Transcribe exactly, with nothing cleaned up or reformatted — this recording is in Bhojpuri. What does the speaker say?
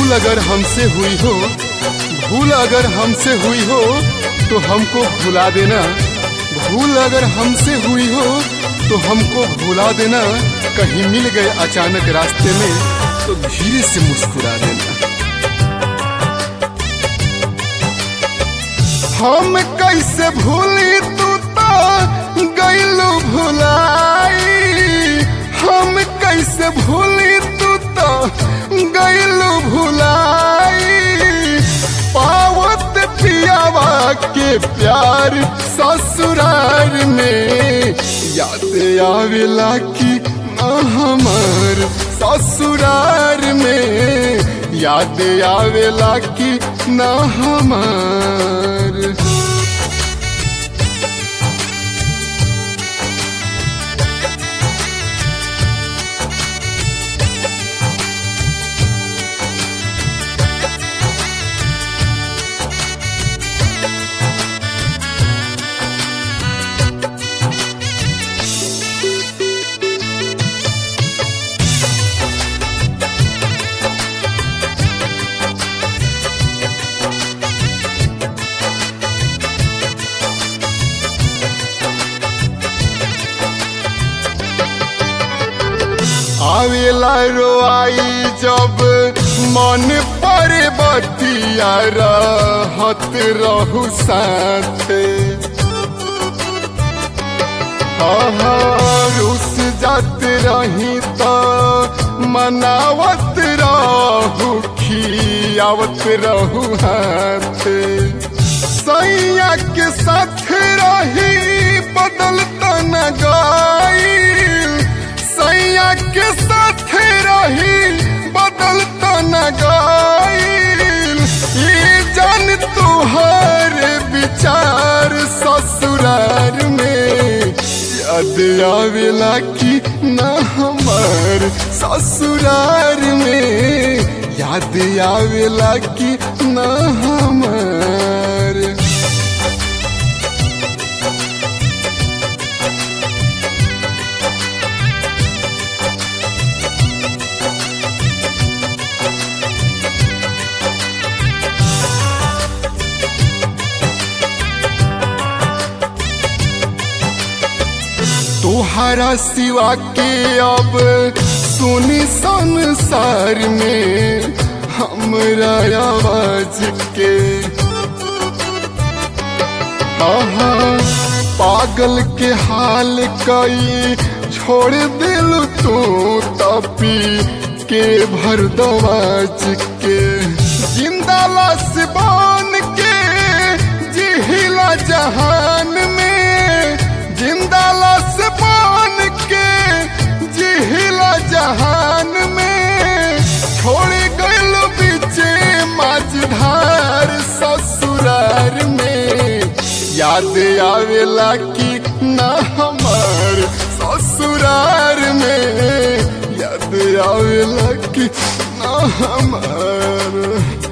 भूल अगर हमसे हुई हो भूल अगर हमसे हुई हो तो हमको भुला देना। भूल अगर हमसे हुई हो तो हमको भुला देना। कहीं मिल गए अचानक रास्ते में तो धीरे से मुस्कुरा देना। हम कैसे भूली तू तो गइलू भुलाई। हम कैसे भूली तू तो गइलू भुलाई। पावत पियावा के प्यार ससुरार में याद आवेला कि ना हमार ससुरार में याद आवेला कि ना हमार। आवेला रोआई जब मन पर बतिया रहत रहू साथे। रुस जात रही तो मनावत रहू खियावत रहू हाथे। सैया के साथ रही बदलता न गइल। सैया के साथ रही बदलता न गइल। ये जान तुहार विचार ससुरार में याद आवेला कि ना हमार ससुरार में याद आवेला कि ना हमार। तोहरा सिवा के अब सुनी संसार में हमरा आवाज के। आहा पागल के हाल कई छोड़ दिल तू तपी के भर दवाज के। जिंदा लाश बन के जिहिला जहान में। जिंदा लाश बन के जिहिला जहान में। छोड़ गइल बीचे माझधार ससुरार में याद आवेला कि ना हमार ससुरार में याद आवेला कि ना हमार।